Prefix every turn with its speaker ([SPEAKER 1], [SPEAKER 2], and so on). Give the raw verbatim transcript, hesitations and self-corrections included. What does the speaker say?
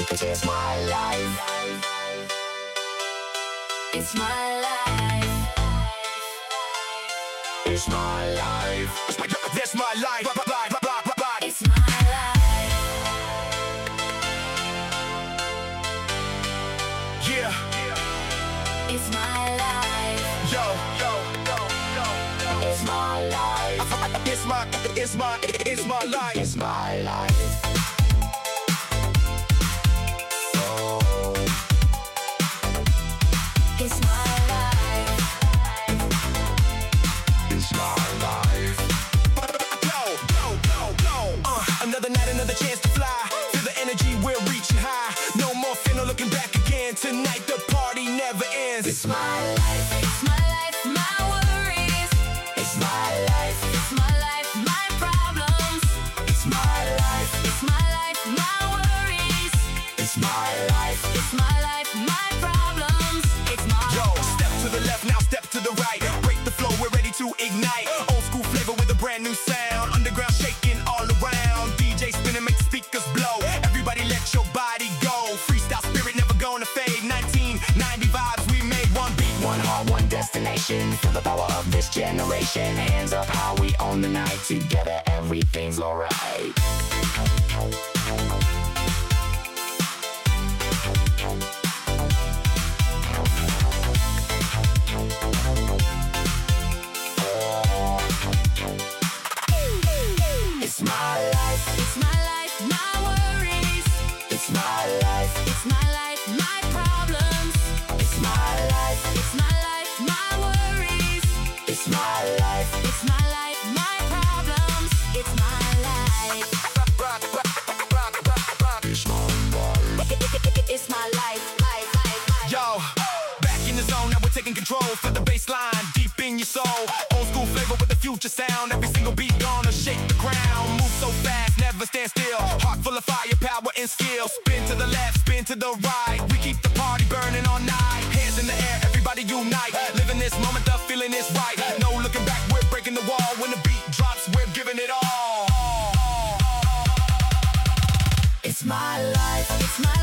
[SPEAKER 1] It is my life. It's my life. It's my life. That's my life. It's my life. Yeah. It's my life. Yo, yo, yo, yo. It's my life. It's my, it's my, it's my life. It's my life. It's my life. It's my life. Go, go, go, go. Uh, another night, another chance to fly. Feel the energy, we're reaching high. No more fear, no looking back again. Tonight the party never ends. It's my life. It's my life, my worries. It's my life. It's my life, my problems. It's my life. It's my life, my worries. It's my life. It's my life, my problems. It's my Yo, step to the left, now step to the right. Break the flow, we're ready to ignite. Old school flavor with a brand new sound. Underground shaking all around. D J spinning, make the speakers blow. Everybody let your body go. Freestyle spirit never gonna fade. nineteen ninety vibes, we made one beat. One heart, one destination. Feel the power of this generation. Hands up how we own the night. Together everything's alright. It's my life. It's my life, my worries. It's my life. It's my life, my problems. It's my life. It's my life, my worries. It's my life. It's my life, my problems. It's my life. It's my life. Life, life, life. Yo, back in the zone, now we're taking control. Feel the bass line deep in your soul. Old school flavor with the future sound. Every single beat gonna shake the ground. Move so fast, never stand still. Heart full of firepower and skill. Spin to the left, spin to the right. We keep the party burning all night. Hands in the air, everybody unite. Living this moment, the feeling is right. No looking back, we're breaking the wall. When the beat drops, we're giving it all. It's my life. It's my